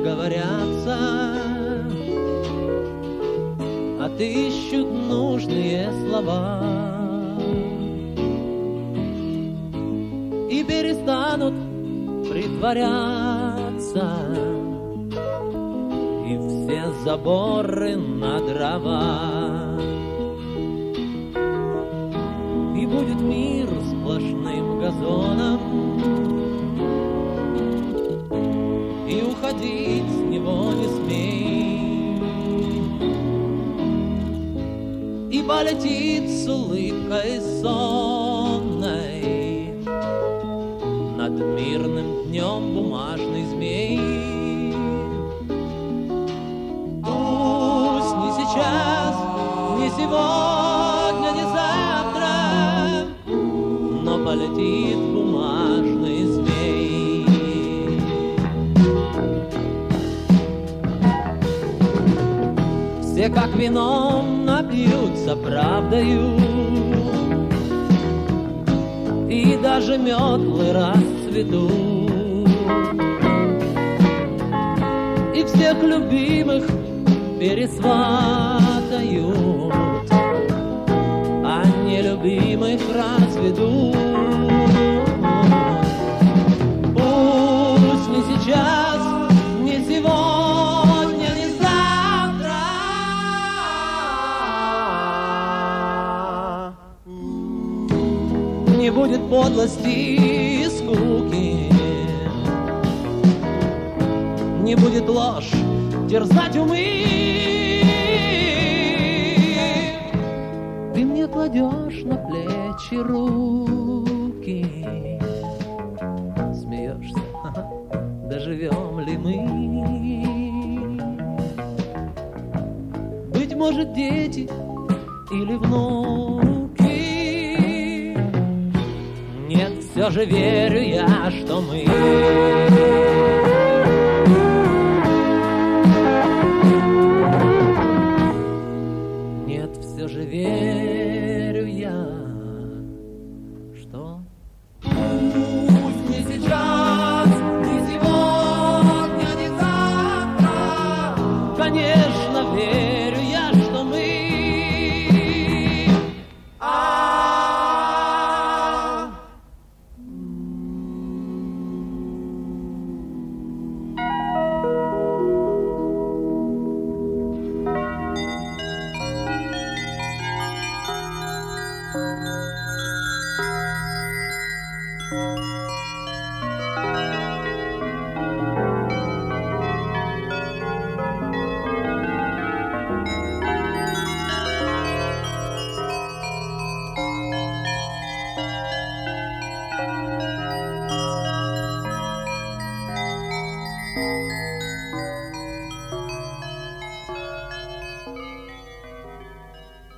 проговорятся, отыщут нужные слова и перестанут притворяться, и все заборы на дрова, и будет мир сплошным газоном, и уходить с него не смей, и полетит с улыбкой сонной над мирным днем бумажный змей. Пусть не сейчас, не сегодня, не завтра, но полетит бумажный змей. Все как вином напьются правдою, и даже метлы расцветут, и всех любимых пересватают, а нелюбимых разведут. Пусть не сейчас, не сегодня, не завтра, не будет подлости и скуки, не будет ложь терзать умы. Ты мне кладешь на плечи руки, смеешься, доживем ли мы? Быть может, дети или внуки? Нет, все же верю я, что мы. Все же верю я, что пусть не сейчас, не сегодня, не завтра, конечно.